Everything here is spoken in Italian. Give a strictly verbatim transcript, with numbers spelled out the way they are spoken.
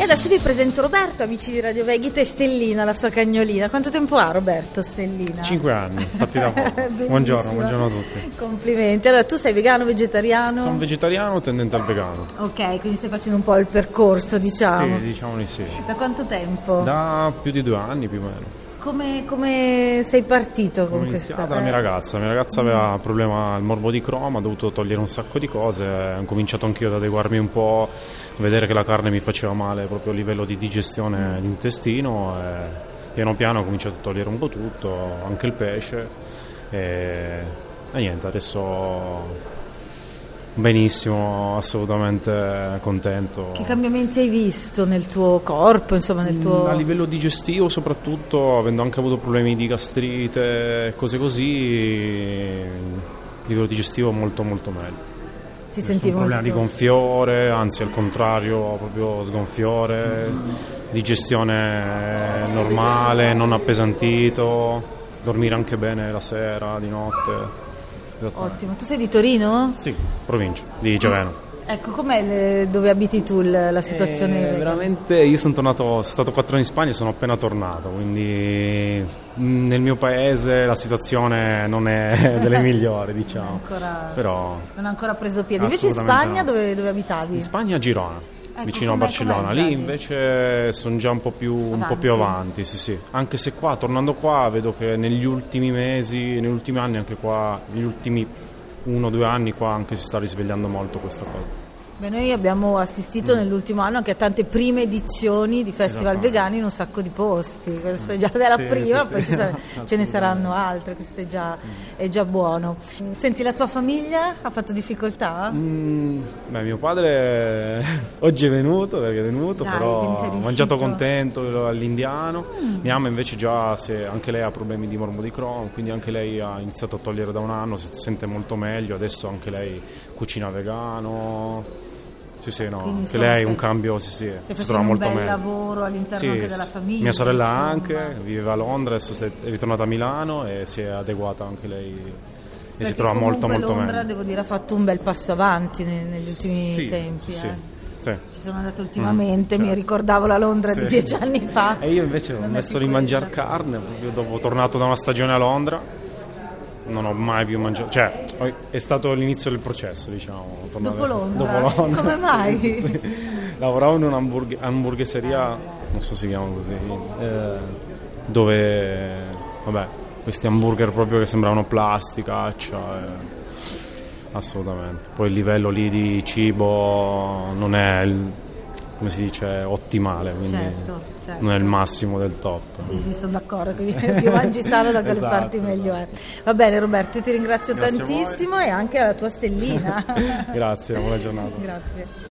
E adesso vi presento Roberto, amici di Radio Veghita, e Stellina, la sua cagnolina. Quanto tempo ha Roberto, Stellina? Cinque anni, fatti da poco. Buongiorno, buongiorno a tutti. Complimenti. Allora, tu sei vegano, vegetariano? Sono vegetariano, tendente al vegano. Ok, quindi stai facendo un po' il percorso, diciamo. Sì, diciamo di sì. Da quanto tempo? Da più di due anni più o meno. Come, come sei partito con Ho questa? iniziato la mia ragazza, la mia ragazza aveva problema al morbo di Crohn, ha dovuto togliere un sacco di cose, ho cominciato anch'io ad adeguarmi un po', vedere che la carne mi faceva male proprio a livello di digestione d'intestino e piano piano ho cominciato a togliere un po' tutto, anche il pesce e, e niente, adesso benissimo, assolutamente contento. Che cambiamenti hai visto nel tuo corpo, insomma, nel tuo... A livello digestivo soprattutto, avendo anche avuto problemi di gastrite, cose così, a livello digestivo molto molto meglio. Ti sentivo problemi molto... di gonfiore, anzi al contrario, proprio sgonfiore, mm. digestione normale, non appesantito, dormire anche bene la sera, di notte. Ottimo, tu sei di Torino? Sì, provincia di Giaveno. Ecco, com'è le, dove abiti tu la situazione? Eh, veramente io sono tornato, sono stato quattro anni in Spagna e sono appena tornato, quindi nel mio paese la situazione non è delle migliori, diciamo. Non, ancora, però non ha ancora preso piede. Invece in Spagna dove, dove abitavi? In Spagna a Girona. Ecco, vicino a Barcellona, lì invece sono già un po' più avanti, un po' più avanti sì, sì. Anche se qua, tornando qua, vedo che negli ultimi mesi, negli ultimi anni, anche qua, negli ultimi uno o due anni qua anche si sta risvegliando molto questa cosa. Beh, noi abbiamo assistito mm. nell'ultimo anno anche a tante prime edizioni di festival esatto. vegani in un sacco di posti. Questo già era sì, prima, sì, poi sì. Sarà, ce ne saranno altre, questo è già, mm. è già buono. Senti, la tua famiglia ha fatto difficoltà? Mm, beh, mio padre oggi è venuto, perché è venuto, Dai, però ha mangiato contento all'indiano. Mm. Mia mamma invece già, se, anche lei ha problemi di morbo di Crohn, quindi anche lei ha iniziato a togliere da un anno, si sente molto meglio, adesso anche lei cucina vegano. Sì, sì, no, quindi, anche lei un cambio, sì, sì, si trova molto meglio. Un bel lavoro all'interno sì, anche della famiglia. Mia sorella insomma. anche, viveva a Londra, adesso è ritornata a Milano e si è adeguata anche lei e Perché si trova molto molto Londra, meglio. Devo dire, ha fatto un bel passo avanti negli ultimi sì, tempi. Sì, eh. sì. Ci sono andata ultimamente, mm, mi certo. ricordavo la Londra sì. di dieci anni fa. E io invece ho messo di mangiare carne, proprio dopo tornato da una stagione a Londra. Non ho mai più mangiato, cioè è stato l'inizio del processo, diciamo. Dopo Londra? Dopo Londra. Come mai? Sì. Lavoravo in un'hamburgueseria, non so se si chiama così, eh, dove, vabbè, questi hamburger proprio che sembravano plasticaccia, eh, assolutamente. Poi il livello lì di cibo non è il, come si dice, ottimale, quindi certo, certo. non è il massimo del top. Sì, sì, sono d'accordo, quindi più mangi sano da quelle esatto, parti meglio è. Va bene Roberto, io ti ringrazio Grazie tantissimo e anche alla tua stellina. Grazie, buona giornata. Grazie.